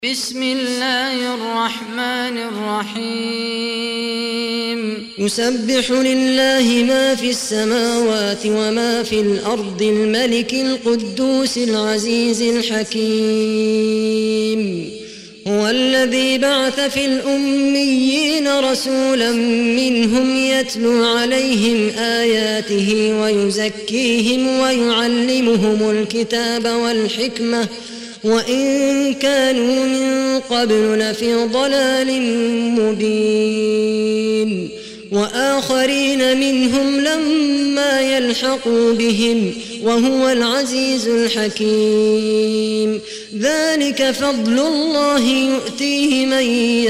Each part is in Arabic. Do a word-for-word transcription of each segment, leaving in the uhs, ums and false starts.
بسم الله الرحمن الرحيم يسبح لله ما في السماوات وما في الأرض الملك القدوس العزيز الحكيم هو الذي بعث في الأميين رسولا منهم يتلو عليهم آياته ويزكيهم ويعلمهم الكتاب والحكمة وإن كانوا من قبل لفي ضلال مبين وآخرين منهم لما يلحقوا بهم وهو العزيز الحكيم ذلك فضل الله يؤتيه من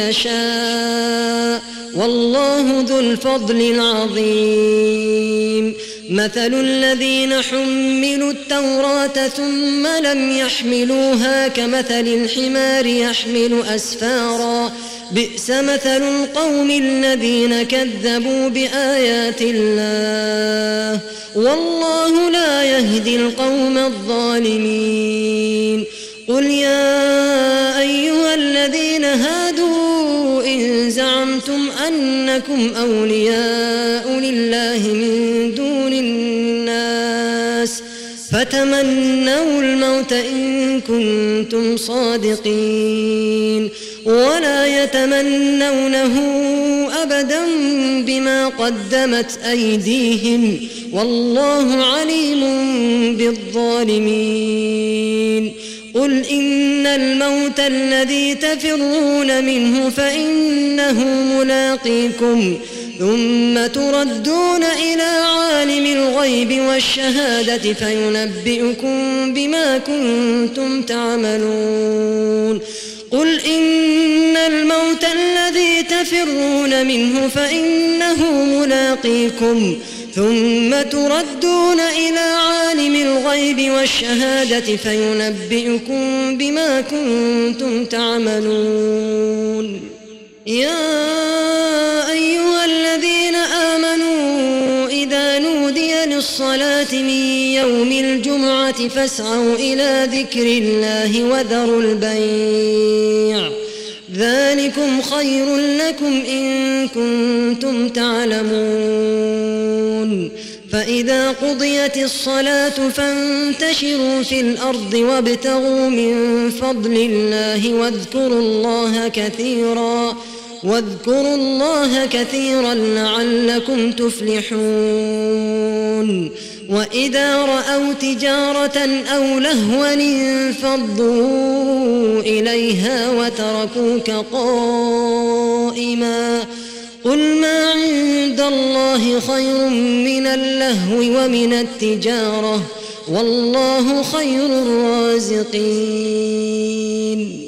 يشاء والله ذو الفضل العظيم مثل الذين حملوا التوراة ثم لم يحملوها كمثل الحمار يحمل أسفارا بئس مثل القوم الذين كذبوا بآيات الله والله لا يهدي القوم الظالمين قل يا أيها الذين هادوا إن زعمتم أنكم أولياء لله من دون الناس فتمنوا الموت إن كنتم صادقين ولا يتمنونه أبدا بما قدمت أيديهم والله عليم بالظالمين قل إن الموت الذي تفرون منه فإنه ملاقيكم ثم تردون إلى عالم الغيب والشهادة فينبئكم بما كنتم تعملون قل إن الموت الذي تفرون منه فإنه ملاقيكم ثم تردون إلى عالم الغيب والشهادة فينبئكم بما كنتم تعملون يا أيها الذين آمنوا إذا نودي للصلاة من يوم الجمعة فاسعوا إلى ذكر الله وذروا البيع ذلكم خير لكم إن كنتم تعلمون فإذا قضيت الصلاة فانتشروا في الأرض وابتغوا من فضل الله واذكروا الله كثيرا واذكروا الله كثيرا لعلكم تفلحون وإذا رأوا تجارة أو لهوا انفضوا إليها وتركوك قائما قل ما عند الله خير من اللهو ومن التجارة والله خير الرازقين.